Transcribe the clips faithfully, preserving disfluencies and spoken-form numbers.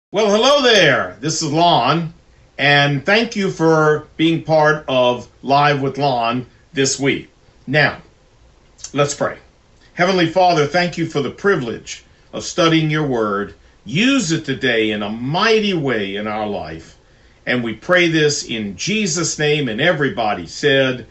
Well, hello there. This is Lon, and thank you for being part of Live with Lon this week. Now, let's pray. Heavenly Father, thank you for the privilege of studying your word. Use it today in a mighty way in our life. And we pray this in Jesus' name, and everybody said,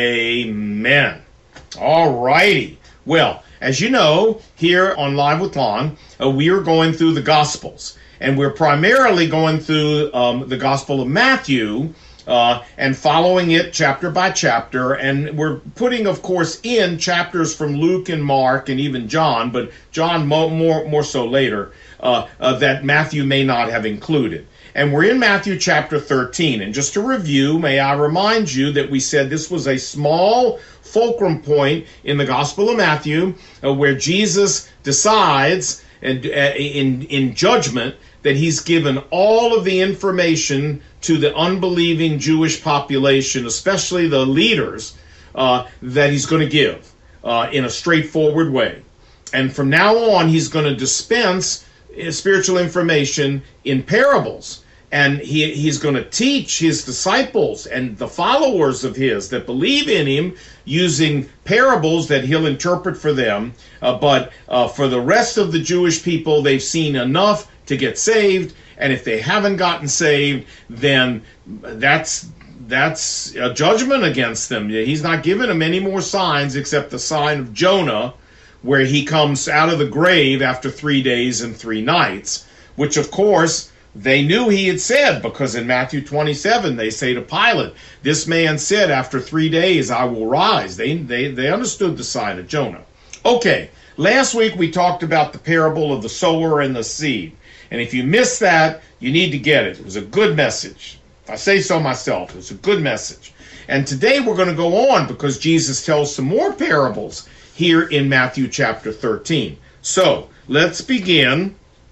amen. All righty. Well, as you know, here on Live with Lon, uh, we are going through the Gospels. And we're primarily going through um, the Gospel of Matthew uh, and following it chapter by chapter. And we're putting, of course, in chapters from Luke and Mark and even John, but John mo- more, more so later, uh, uh, that Matthew may not have included. And we're in Matthew chapter thirteen. And just to review, may I remind you that we said this was a small fulcrum point in the Gospel of Matthew uh, where Jesus decides and uh, in, in judgment that he's given all of the information to the unbelieving Jewish population, especially the leaders, uh, that he's going to give uh, in a straightforward way. And from now on, he's going to dispense spiritual information in parables. And he, he's going to teach his disciples and the followers of his that believe in him using parables that he'll interpret for them. Uh, but uh, for the rest of the Jewish people, they've seen enough to get saved. And if they haven't gotten saved, then that's that's a judgment against them. He's not giving them any more signs except the sign of Jonah, where he comes out of the grave after three days and three nights, which, of course, they knew he had said, because in Matthew twenty-seven, they say to Pilate, this man said, after three days I will rise. They, they, they understood the sign of Jonah. Okay, last week we talked about the parable of the sower and the seed. And if you missed that, you need to get it. It was a good message. If I say so myself, it was a good message. And today we're going to go on because Jesus tells some more parables here in Matthew chapter thirteen. So let's begin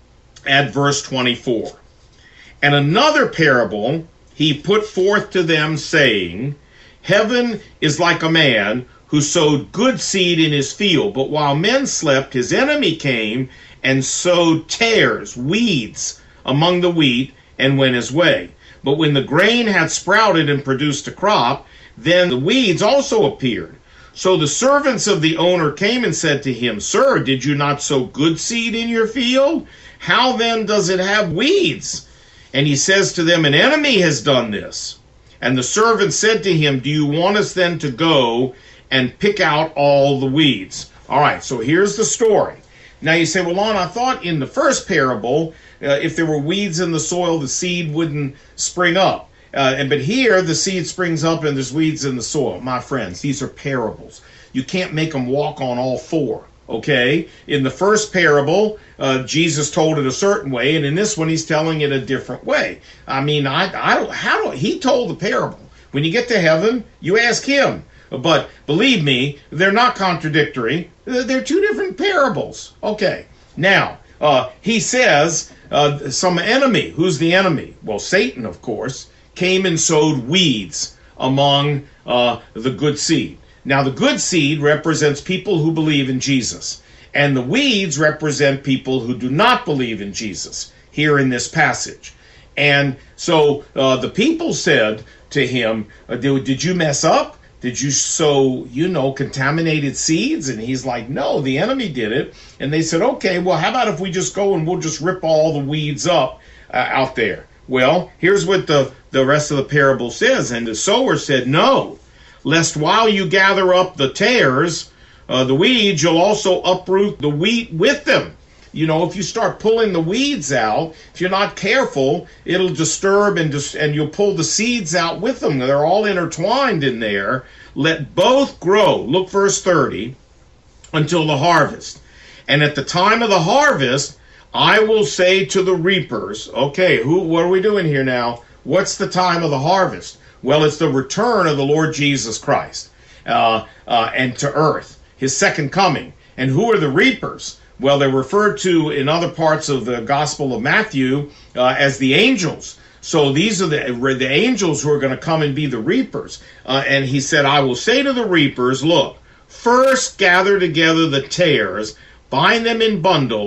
at verse twenty-four. And another parable he put forth to them, saying, Heaven is like a man who sowed good seed in his field, but while men slept, his enemy came and sowed tares, weeds, among the wheat, and went his way. But when the grain had sprouted and produced a crop, then the weeds also appeared. So the servants of the owner came and said to him, Sir, did you not sow good seed in your field? How then does it have weeds? And he says to them, An enemy has done this. And the servant said to him, Do you want us then to go and pick out all the weeds? All right, so here's the story. Now you say, well, Lon, I thought in the first parable, uh, if there were weeds in the soil, the seed wouldn't spring up. Uh, and but here, the seed springs up and there's weeds in the soil. My friends, these are parables. You can't make them walk on all four, okay? In the first parable, uh, Jesus told it a certain way, and in this one, he's telling it a different way. I mean, I, I don't, how do, he told the parable. When you get to heaven, you ask him. But believe me, they're not contradictory. They're two different parables. Okay, now, uh, he says uh, some enemy. Who's the enemy? Well, Satan, of course, came and sowed weeds among uh, the good seed. Now, the good seed represents people who believe in Jesus, and the weeds represent people who do not believe in Jesus here in this passage. And so uh, the people said to him, did you mess up? Did you sow, you know, contaminated seeds? And he's like, no, the enemy did it. And they said, okay, well, how about if we just go and we'll just rip all the weeds up uh, out there? Well, here's what the, the rest of the parable says. And the sower said, no, lest while you gather up the tares, uh, the weeds, you'll also uproot the wheat with them. You know, if you start pulling the weeds out, if you're not careful, it'll disturb and dis- and you'll pull the seeds out with them. They're all intertwined in there. Let both grow. Look, verse thirty, until the harvest. And at the time of the harvest, I will say to the reapers, okay, who? What are we doing here now? What's the time of the harvest? Well, it's the return of the Lord Jesus Christ uh, uh, and to earth, his second coming. And who are the reapers? Well, they're referred to in other parts of the Gospel of Matthew uh, as the angels. So these are the, the angels who are going to come and be the reapers. Uh, and he said, I will say to the reapers, look, first gather together the tares, bind them in bundles,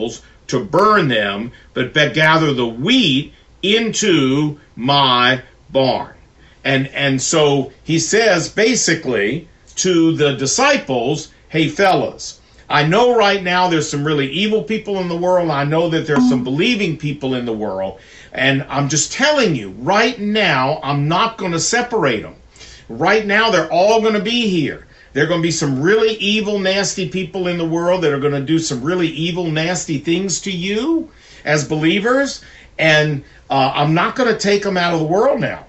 to burn them, but gather the wheat into my barn. And, and so he says basically to the disciples, hey fellas, I know right now there's some really evil people in the world. I know that there's some believing people in the world. And I'm just telling you, right now, I'm not going to separate them. Right now, they're all going to be here. There are going to be some really evil, nasty people in the world that are going to do some really evil, nasty things to you as believers. And uh, I'm not going to take them out of the world now.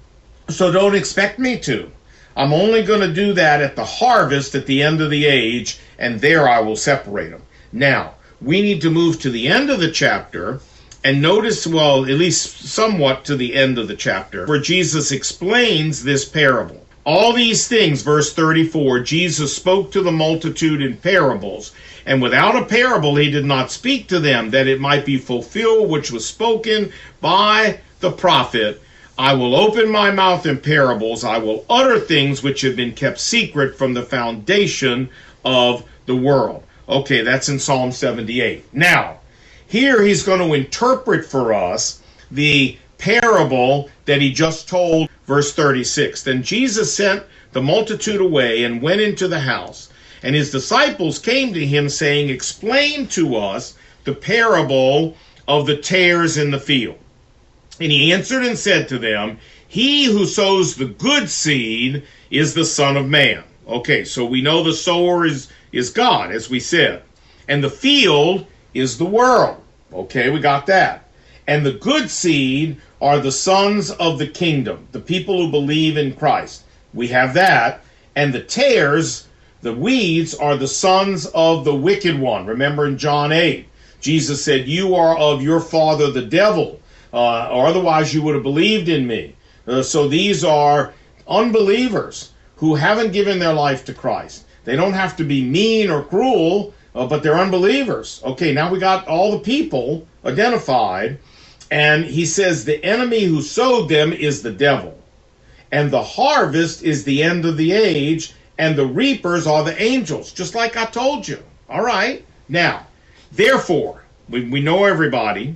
So don't expect me to. I'm only going to do that at the harvest at the end of the age, and there I will separate them. Now, we need to move to the end of the chapter and notice, well, at least somewhat to the end of the chapter, where Jesus explains this parable. All these things, verse thirty-four, Jesus spoke to the multitude in parables, and without a parable he did not speak to them, that it might be fulfilled which was spoken by the prophet. I will open my mouth in parables. I will utter things which have been kept secret from the foundation of the world. Okay, that's in Psalm seventy-eight. Now, here he's going to interpret for us the parable that he just told, verse thirty-six. Then Jesus sent the multitude away and went into the house. And his disciples came to him, saying, explain to us the parable of the tares in the field. And he answered and said to them, he who sows the good seed is the Son of Man. Okay, so we know the sower is, is God, as we said. And the field is the world. Okay, we got that. And the good seed are the sons of the kingdom, the people who believe in Christ. We have that. And the tares, the weeds, are the sons of the wicked one. Remember in John eight, Jesus said, you are of your father the devil. Uh, or otherwise you would have believed in me. Uh, so these are unbelievers who haven't given their life to Christ. They don't have to be mean or cruel, uh, but they're unbelievers. Okay, now we got all the people identified, and he says the enemy who sowed them is the devil. And the harvest is the end of the age, and the reapers are the angels, just like I told you. All right, now, therefore, we, we know everybody,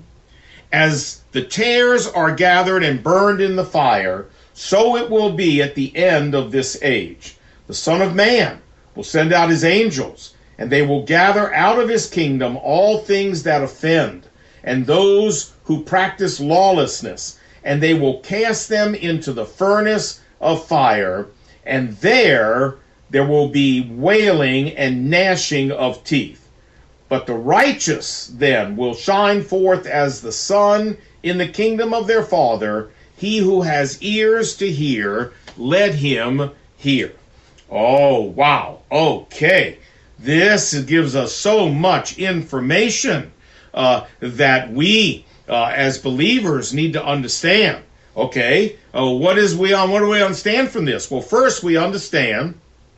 as the tares are gathered and burned in the fire, so it will be at the end of this age. The Son of Man will send out his angels, and they will gather out of his kingdom all things that offend, and those who practice lawlessness, and they will cast them into the furnace of fire, and there there will be wailing and gnashing of teeth. But the righteous then will shine forth as the sun in the kingdom of their Father. He who has ears to hear, let him hear. Oh, wow. Okay. This gives us so much information uh, that we, uh, as believers, need to understand. Okay. Uh, what is we on? What do we understand from this? Well, first we understand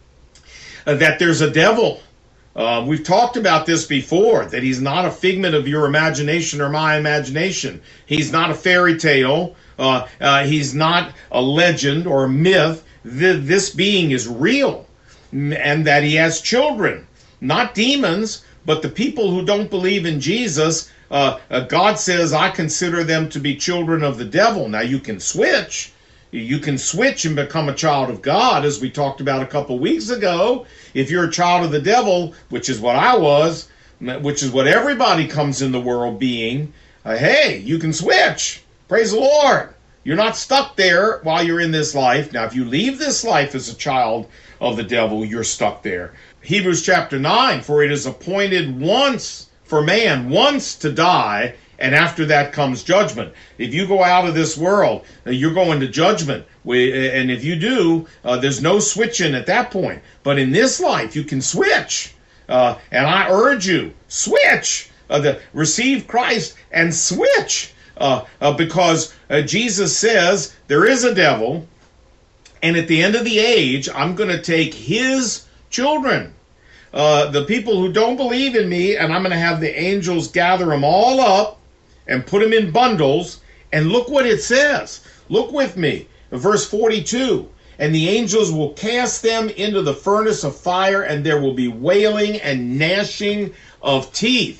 uh, that there's a devil. Uh, we've talked about this before, that he's not a figment of your imagination or my imagination. He's not a fairy tale. Uh, uh, he's not a legend or a myth. Th- this being is real, and that he has children, not demons, but the people who don't believe in Jesus. Uh, uh, God says, I consider them to be children of the devil. Now, you can switch. You can switch and become a child of God, as we talked about a couple weeks ago. If you're a child of the devil, which is what I was, which is what everybody comes in the world being, uh, hey, you can switch. Praise the Lord. You're not stuck there while you're in this life. Now, if you leave this life as a child of the devil, you're stuck there. Hebrews chapter nine, for it is appointed once for man, once to die, and after that comes judgment. If you go out of this world, you're going to judgment. And if you do, uh, there's no switching at that point. But in this life, you can switch. Uh, and I urge you, switch. Uh, the, receive Christ and switch. Uh, uh, because uh, Jesus says there is a devil. And at the end of the age, I'm going to take his children, uh, the people who don't believe in me, and I'm going to have the angels gather them all up and put them in bundles. And look what it says. Look with me. Verse forty-two. And the angels will cast them into the furnace of fire, and there will be wailing and gnashing of teeth.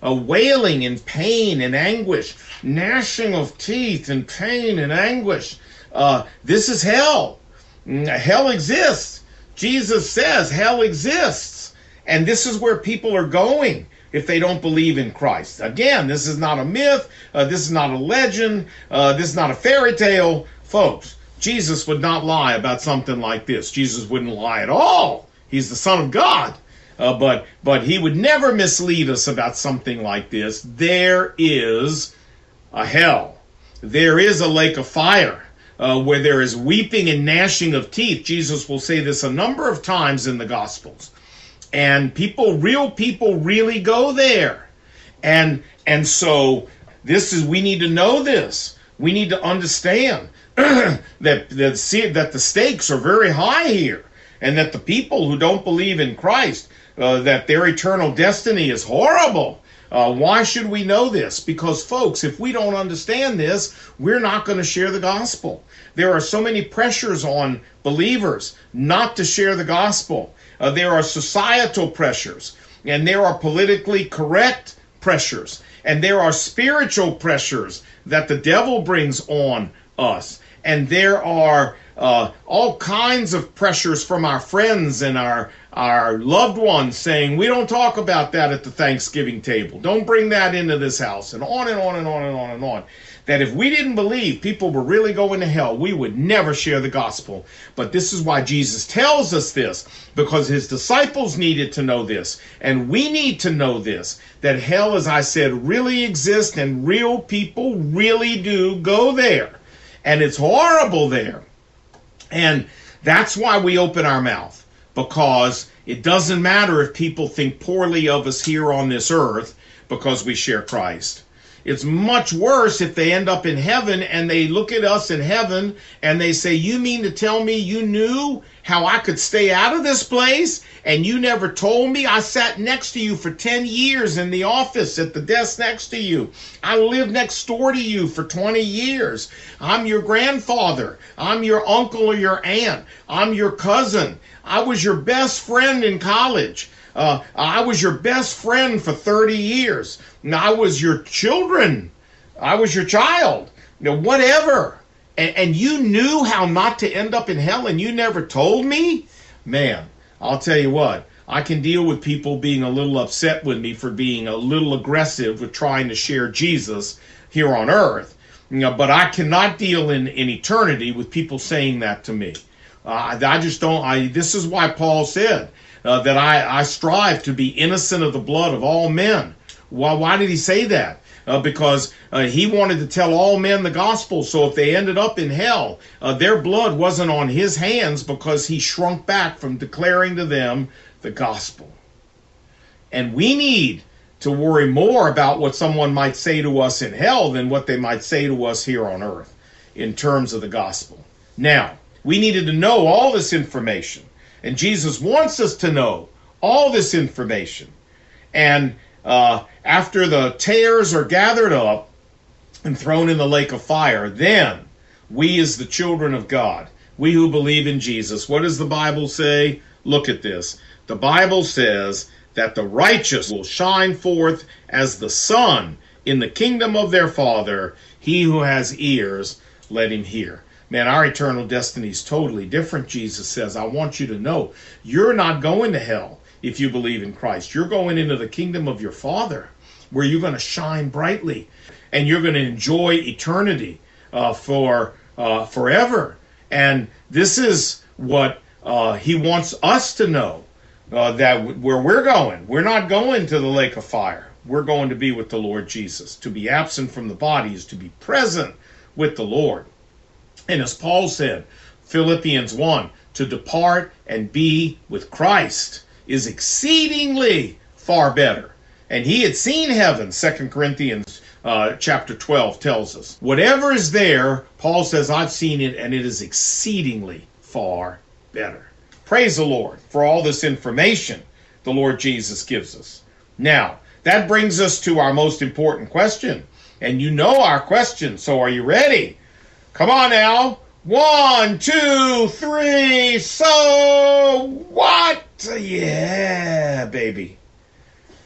uh, wailing in pain and anguish, gnashing of teeth and pain and anguish. Uh, this is hell. Hell exists. Jesus says hell exists. And this is where people are going if they don't believe in Christ. Again, this is not a myth. Uh, this is not a legend. Uh, this is not a fairy tale. Folks, Jesus would not lie about something like this. Jesus wouldn't lie at all. He's the Son of God. Uh, but but he would never mislead us about something like this. There is a hell. There is a lake of fire uh, where there is weeping and gnashing of teeth. Jesus will say this a number of times in the Gospels. And people, real people really go there. And and so this is, we need to know this. We need to understand that, that, that the stakes are very high here. And that the people who don't believe in Christ, uh, that their eternal destiny is horrible. Uh, why should we know this? Because, folks, if we don't understand this, we're not going to share the gospel. There are so many pressures on believers not to share the gospel. Uh, there are societal pressures, and there are politically correct pressures, and there are spiritual pressures that the devil brings on us. And there are uh, all kinds of pressures from our friends and our our loved ones saying, we don't talk about that at the Thanksgiving table. Don't bring that into this house, and on and on and on and on and on. That if we didn't believe people were really going to hell, we would never share the gospel. But this is why Jesus tells us this, because his disciples needed to know this, and we need to know this, that hell, as I said, really exists, and real people really do go there. And it's horrible there. And that's why we open our mouth. Because it doesn't matter if people think poorly of us here on this earth because we share Christ. It's much worse if they end up in heaven and they look at us in heaven and they say, you mean to tell me you knew how I could stay out of this place and you never told me? I sat next to you for ten years in the office at the desk next to you. I lived next door to you for twenty years. I'm your grandfather. I'm your uncle or your aunt. I'm your cousin. I was your best friend in college. Uh, I was your best friend for thirty years. I was your children. I was your child. You know, whatever. And, and you knew how not to end up in hell and you never told me? Man, I'll tell you what. I can deal with people being a little upset with me for being a little aggressive with trying to share Jesus here on earth. You know, but I cannot deal in, in eternity with people saying that to me. Uh, I just don't. I. This is why Paul said uh, that I, I strive to be innocent of the blood of all men. Why, why did he say that? Uh, because uh, he wanted to tell all men the gospel. So if they ended up in hell, uh, their blood wasn't on his hands because he shrunk back from declaring to them the gospel. And we need to worry more about what someone might say to us in hell than what they might say to us here on earth in terms of the gospel. Now, we needed to know all this information. And Jesus wants us to know all this information. And uh, after the tares are gathered up and thrown in the lake of fire, then we as the children of God, we who believe in Jesus, what does the Bible say? Look at this. The Bible says that the righteous will shine forth as the sun in the kingdom of their Father. He who has ears, let him hear. Man, our eternal destiny is totally different, Jesus says. I want you to know you're not going to hell if you believe in Christ. You're going into the kingdom of your Father where you're going to shine brightly and you're going to enjoy eternity uh, for uh, forever. And this is what uh, he wants us to know, uh, that w- where we're going, we're not going to the lake of fire. We're going to be with the Lord Jesus. To be absent from the body is to be present with the Lord. And as Paul said, Philippians one, to depart and be with Christ is exceedingly far better. And he had seen heaven, Second Corinthians uh, chapter twelve tells us. Whatever is there, Paul says, I've seen it, and it is exceedingly far better. Praise the Lord for all this information the Lord Jesus gives us. Now, that brings us to our most important question. And you know our question, so are you ready? Come on now. One, two, three. So what? Yeah, baby.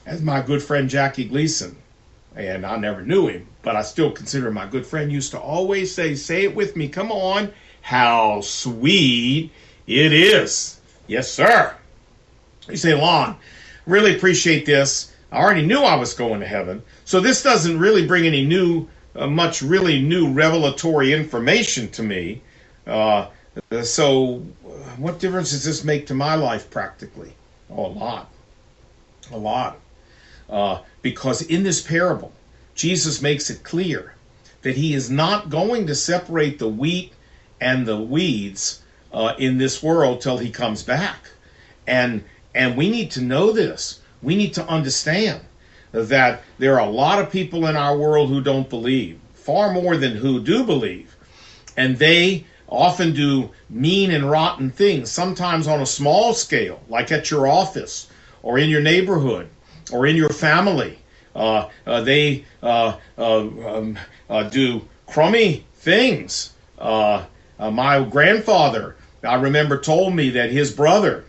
As my good friend Jackie Gleason, and I never knew him, but I still consider him my good friend, used to always say, say it with me, come on, how sweet it is. Yes, sir. You say, Lon, really appreciate this. I already knew I was going to heaven, so this doesn't really bring any new, uh, much really new revelatory information to me. Uh, so what difference does this make to my life practically? Oh, a lot. A lot. Uh, because in this parable, Jesus makes it clear that he is not going to separate the wheat and the weeds uh, in this world till he comes back. And and we need to know this. We need to understand that there are a lot of people in our world who don't believe, far more than who do believe. And they often do mean and rotten things, sometimes on a small scale, like at your office or in your neighborhood or in your family. Uh, uh, they uh, uh, um, uh, do crummy things. Uh, uh, my grandfather, I remember, told me that his brother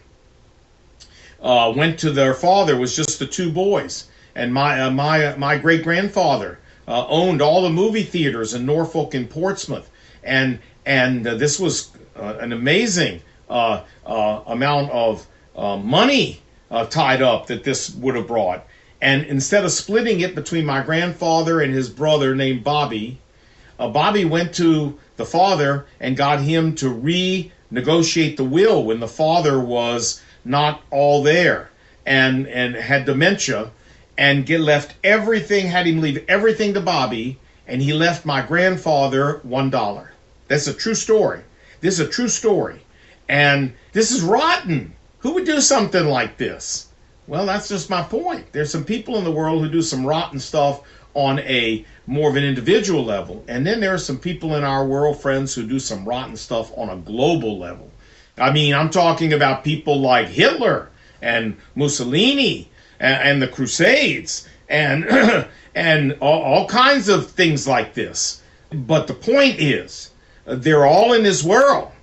uh, went to their father, was just the two boys, and my uh, my my great grandfather uh, owned all the movie theaters in Norfolk and Portsmouth, and and uh, this was uh, an amazing uh, uh, amount of uh, money uh, tied up that this would have brought. And instead of splitting it between my grandfather and his brother named Bobby, uh, Bobby went to the father and got him to renegotiate the will when the father was not all there and and had dementia, and get left everything, had him leave everything to Bobby, and he left my grandfather one dollar. That's a true story. This is a true story. And this is rotten. Who would do something like this? Well, that's just my point. There's some people in the world who do some rotten stuff on a more of an individual level. And then there are some people in our world, friends, who do some rotten stuff on a global level. I mean, I'm talking about people like Hitler and Mussolini and, and the Crusades and and all, all kinds of things like this. But the point is, they're all in this world.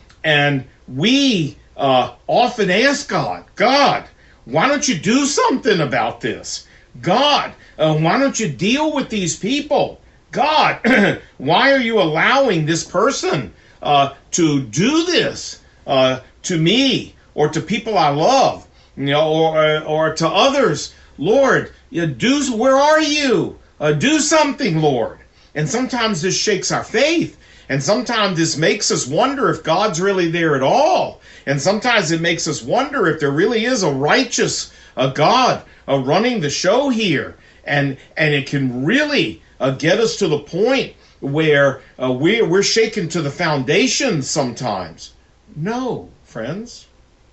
And we uh, often ask God, God, why don't you do something about this? God, uh, why don't you deal with these people? God, why are you allowing this person uh, to do this uh, to me or to people I love, you know, or or to others? Lord, you do. Where are you? Uh, do something, Lord. And sometimes this shakes our faith, and sometimes this makes us wonder if God's really there at all. And sometimes it makes us wonder if there really is a righteous a God uh, running the show here. And and it can really uh, get us to the point where uh, we're, we're shaken to the foundation sometimes. No, friends.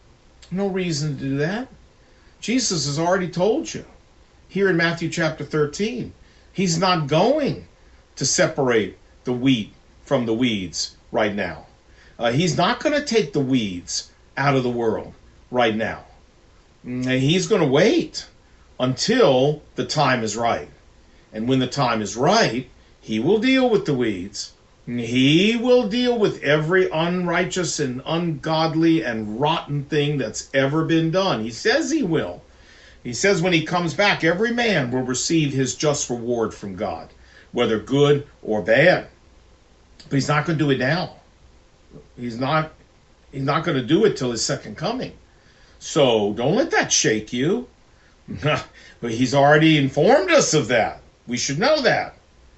No reason to do that. Jesus has already told you here in Matthew chapter thirteen. He's not going to separate the wheat from the weeds right now. Uh, he's not going to take the weeds out of the world right now. He's going to wait until the time is right. And when the time is right, he will deal with the weeds. He will deal with every unrighteous and ungodly and rotten thing that's ever been done. He says he will. He says when he comes back, every man will receive his just reward from God, whether good or bad. But he's not going to do it now. He's not he's not going to do it till his second coming. So don't let that shake you. But he's already informed us of that. We should know that.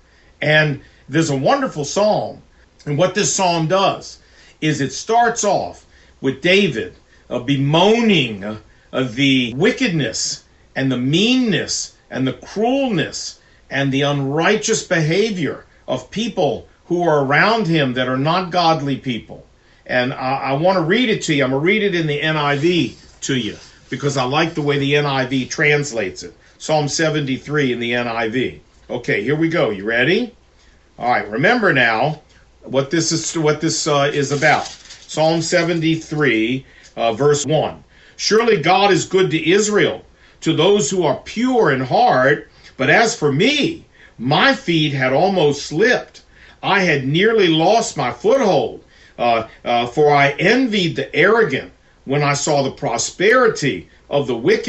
And there's a wonderful psalm. And what this psalm does is it starts off with David uh, bemoaning uh, the wickedness and the meanness and the cruelness and the unrighteous behavior of people who are around him that are not godly people. And I, I want to read it to you. I'm going to read it in the N I V to you because I like the way the N I V translates it. Psalm seventy-three in the N I V. Okay, here we go. You ready? All right, remember now what this is what this uh, is about. Psalm seventy-three, uh, verse one. Surely God is good to Israel, to those who are pure in heart. But as for me, my feet had almost slipped. I had nearly lost my foothold, uh, uh, for I envied the arrogant when I saw the prosperity of the wicked.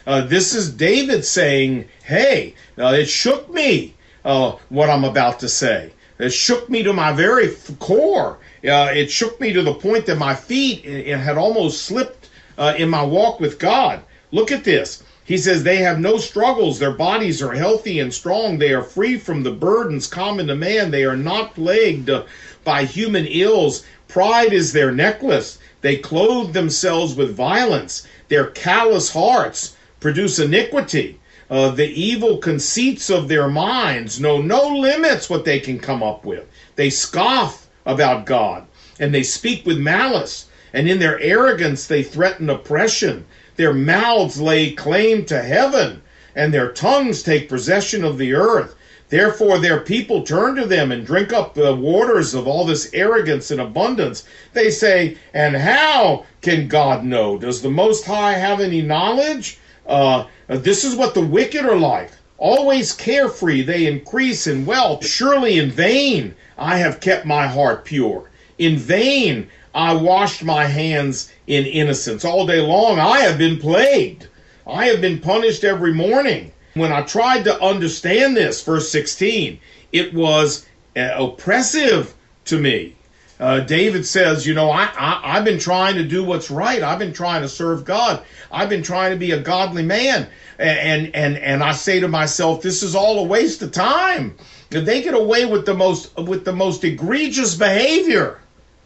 Uh, this is David saying, hey, uh, it shook me, uh, what I'm about to say. It shook me to my very core. Uh, it shook me to the point that my feet it, it had almost slipped uh, in my walk with God. Look at this. He says, they have no struggles. Their bodies are healthy and strong. They are free from the burdens common to man. They are not plagued uh, by human ills. Pride is their necklace. They clothe themselves with violence. Their callous hearts produce iniquity. Uh, the evil conceits of their minds know no limits what they can come up with. They scoff about God, and they speak with malice. And in their arrogance they threaten oppression. Their mouths lay claim to heaven, and their tongues take possession of the earth. Therefore their people turn to them and drink up the waters of all this arrogance and abundance. They say, and how can God know? Does the Most High have any knowledge? Uh, this is what the wicked are like. Always carefree, they increase in wealth. Surely in vain I have kept my heart pure. In vain I washed my hands in innocence. All day long I have been plagued. I have been punished every morning. When I tried to understand this, verse sixteen, it was uh, oppressive to me. Uh, David says, you know, I, I, I've been trying to do what's right. I've been trying to serve God. I've been trying to be a godly man. And, and, and I say to myself, this is all a waste of time. They get away with the most, with the most egregious behavior.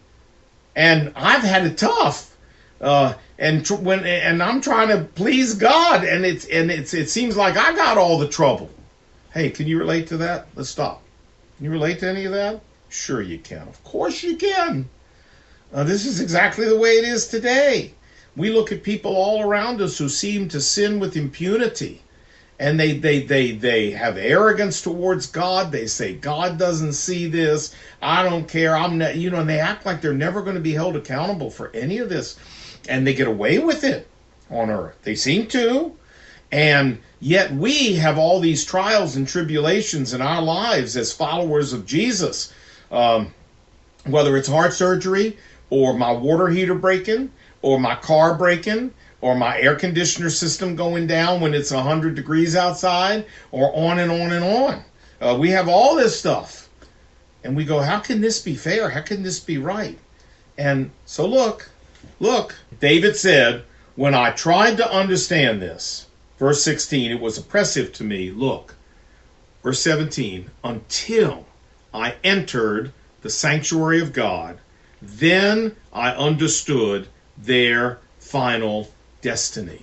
And I've had it tough. Uh, and tr- when and I'm trying to please God, and it's and it's it seems like I got all the trouble. Hey, can you relate to that? Let's stop. Can you relate to any of that? Sure you can. Of course you can. Uh, this is exactly the way it is today. We look at people all around us who seem to sin with impunity, and they they they they have arrogance towards God. They say God doesn't see this. I don't care. I'm not, you know, and they act like they're never going to be held accountable for any of this. And they get away with it on earth. They seem to. And yet we have all these trials and tribulations in our lives as followers of Jesus. Um, whether it's heart surgery, or my water heater breaking, or my car breaking, or my air conditioner system going down when it's one hundred degrees outside, or on and on and on. Uh, we have all this stuff. And we go, how can this be fair? How can this be right? And so look, look, David said, when I tried to understand this, verse sixteen, it was oppressive to me. Look, verse seventeen, until I entered the sanctuary of God, then I understood their final destiny.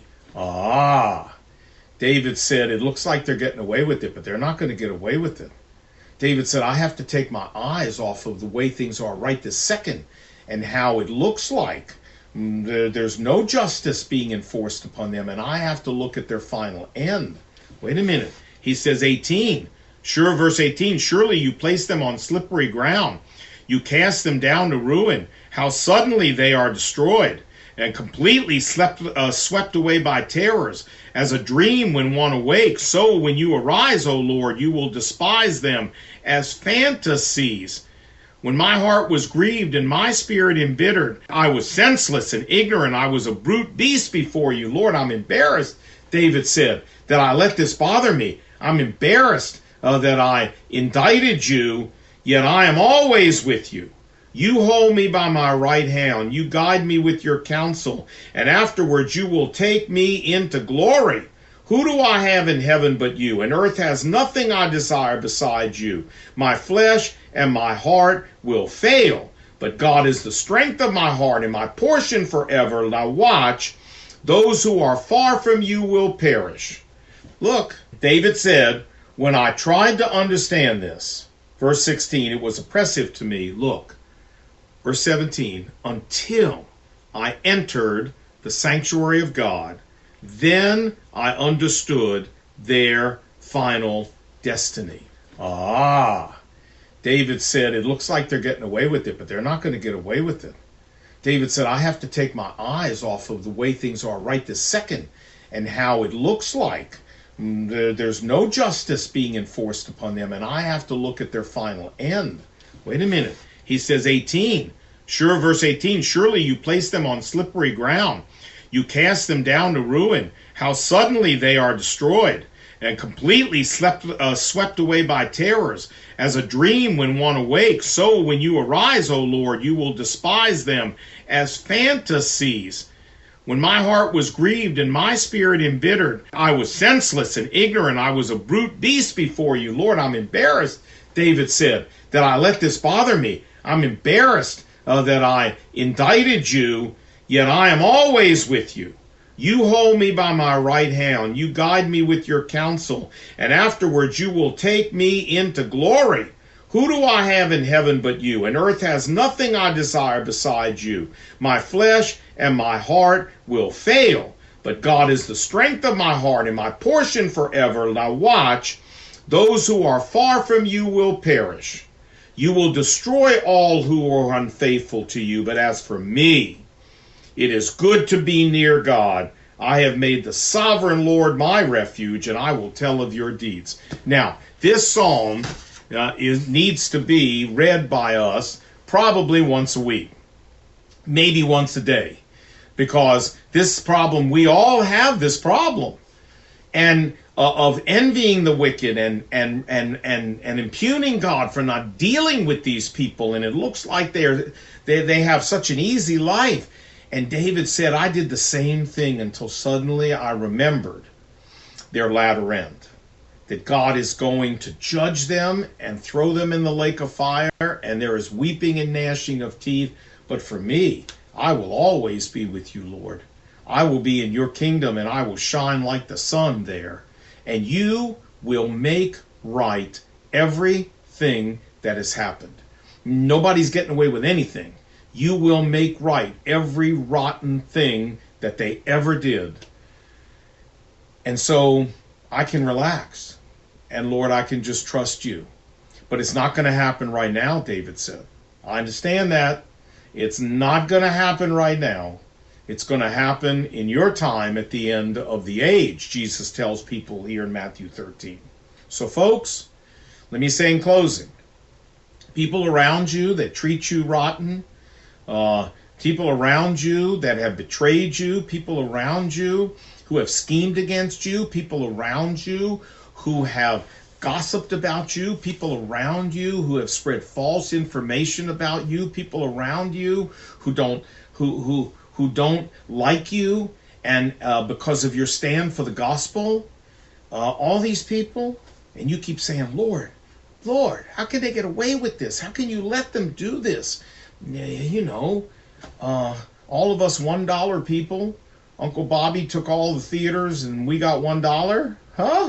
Ah, David said, it looks like they're getting away with it, but they're not going to get away with it. David said, I have to take my eyes off of the way things are right this second and how it looks like there's no justice being enforced upon them, and I have to look at their final end. Wait a minute. He says eighteen. Sure, verse eighteen, surely you place them on slippery ground. You cast them down to ruin. How suddenly they are destroyed and completely slept, uh, swept away by terrors. As a dream when one awakes, so when you arise, O Lord, you will despise them as fantasies. When my heart was grieved and my spirit embittered, I was senseless and ignorant. I was a brute beast before you. Lord, I'm embarrassed, David said, that I let this bother me. I'm embarrassed uh, that I indicted you, yet I am always with you. You hold me by my right hand. You guide me with your counsel, and afterwards you will take me into glory. Who do I have in heaven but you? And earth has nothing I desire besides you. My flesh and my heart will fail, but God is the strength of my heart and my portion forever. Now watch, those who are far from you will perish. Look, David said, when I tried to understand this, verse sixteen, it was oppressive to me. Look, verse seventeen, until I entered the sanctuary of God, then I understood their final destiny. Ah, David said, it looks like they're getting away with it, but they're not going to get away with it. David said, I have to take my eyes off of the way things are right this second and how it looks like there's no justice being enforced upon them, and I have to look at their final end. Wait a minute. He says eighteen. Sure, verse eighteen, surely you place them on slippery ground. You cast them down to ruin. How suddenly they are destroyed and completely slept, uh, swept away by terrors. As a dream when one awakes, so when you arise, O Lord, you will despise them as fantasies. When my heart was grieved and my spirit embittered, I was senseless and ignorant. I was a brute beast before you. Lord, I'm embarrassed, David said, that I let this bother me. I'm embarrassed uh, that I indicted you, yet I am always with you. You hold me by my right hand. You guide me with your counsel, and afterwards you will take me into glory. Who do I have in heaven but you? And earth has nothing I desire besides you. My flesh and my heart will fail, but God is the strength of my heart and my portion forever. Now watch, those who are far from you will perish. You will destroy all who are unfaithful to you. But as for me, it is good to be near God. I have made the sovereign Lord my refuge, and I will tell of your deeds. Now, this psalm uh, is, needs to be read by us probably once a week, maybe once a day, because this problem, we all have this problem, and uh, of envying the wicked and and and and and impugning God for not dealing with these people, and it looks like they're they they have such an easy life. And David said, I did the same thing until suddenly I remembered their latter end, that God is going to judge them and throw them in the lake of fire, and there is weeping and gnashing of teeth. But for me, I will always be with you, Lord. I will be in your kingdom, and I will shine like the sun there. And you will make right everything that has happened. Nobody's getting away with anything. You will make right every rotten thing that they ever did. And so I can relax. And Lord, I can just trust you. But it's not going to happen right now, David said. I understand that. It's not going to happen right now. It's going to happen in your time at the end of the age, Jesus tells people here in Matthew thirteen. So folks, let me say in closing, people around you that treat you rotten, Uh, people around you that have betrayed you, people around you who have schemed against you, people around you who have gossiped about you, people around you who have spread false information about you, people around you who don't who who who don't like you, and uh, because of your stand for the gospel, uh, all these people, and you keep saying, Lord, Lord, how can they get away with this? How can you let them do this? You know, uh, all of us one dollar people, Uncle Bobby took all the theaters and we got one dollar? Huh?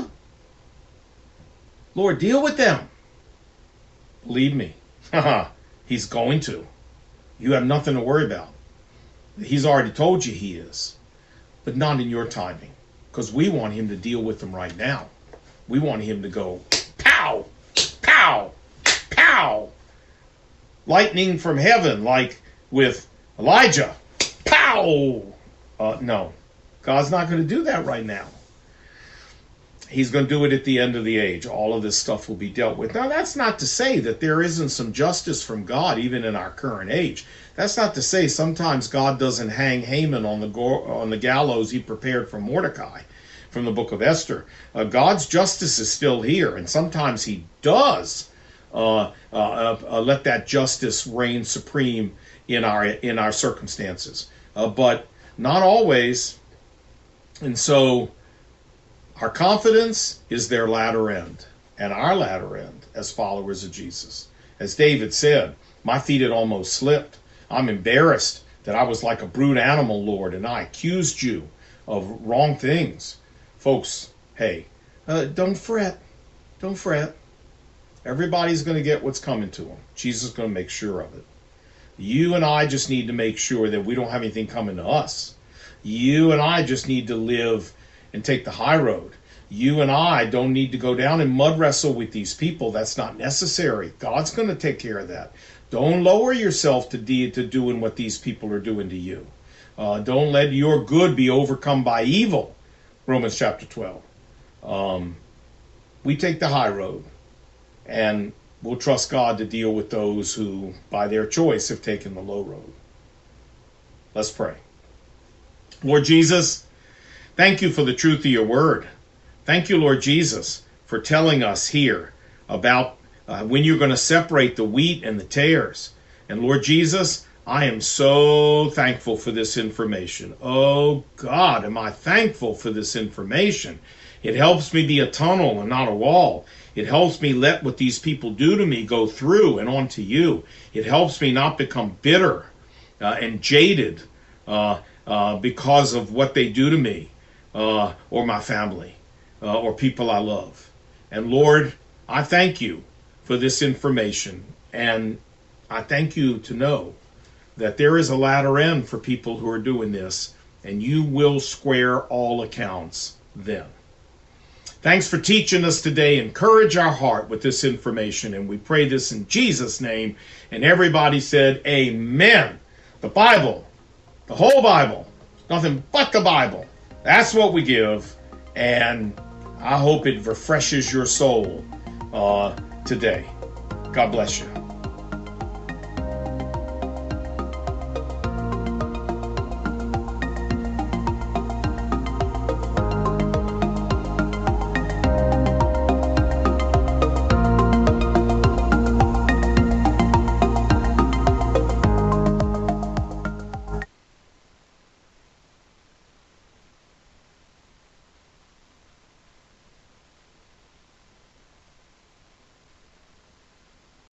Lord, deal with them. Believe me, he's going to. You have nothing to worry about. He's already told you he is, but not in your timing, because we want him to deal with them right now. We want him to go, pow, pow, pow. Lightning from heaven, like with Elijah. Pow! Uh, no, God's not going to do that right now. He's going to do it at the end of the age. All of this stuff will be dealt with. Now, that's not to say that there isn't some justice from God, even in our current age. That's not to say sometimes God doesn't hang Haman on the go- on the gallows he prepared for Mordecai from the book of Esther. Uh, God's justice is still here, and sometimes he does Uh, uh, uh, let that justice reign supreme in our in our circumstances, uh, but not always. And so our confidence is their latter end, and our latter end as followers of Jesus. As David said, my feet had almost slipped. I'm embarrassed that I was like a brute animal, Lord, and I accused you of wrong things. Folks, hey, uh, don't fret. Don't fret. Everybody's going to get what's coming to them. Jesus is going to make sure of it. You and I just need to make sure that we don't have anything coming to us. You and I just need to live and take the high road. You and I don't need to go down and mud wrestle with these people. That's not necessary. God's going to take care of that. Don't lower yourself to, de- to doing what these people are doing to you. Uh, don't let your good be overcome by evil. Romans chapter twelve. Um, we take the high road. And we'll trust God to deal with those who, by their choice, have taken the low road. Let's pray. Lord Jesus, thank you for the truth of your word. Thank you, Lord Jesus, for telling us here about uh, when you're going to separate the wheat and the tares. And Lord Jesus, I am so thankful for this information. Oh God, am I thankful for this information. It helps me be a tunnel and not a wall. It helps me let what these people do to me go through and onto you. It helps me not become bitter uh, and jaded uh, uh, because of what they do to me uh, or my family uh, or people I love. And Lord, I thank you for this information. And I thank you to know that there is a latter end for people who are doing this, and you will square all accounts then. Thanks for teaching us today. Encourage our heart with this information, and we pray this in Jesus' name. And everybody said, amen. The Bible, the whole Bible, nothing but the Bible. That's what we give, and I hope it refreshes your soul uh, today. God bless you.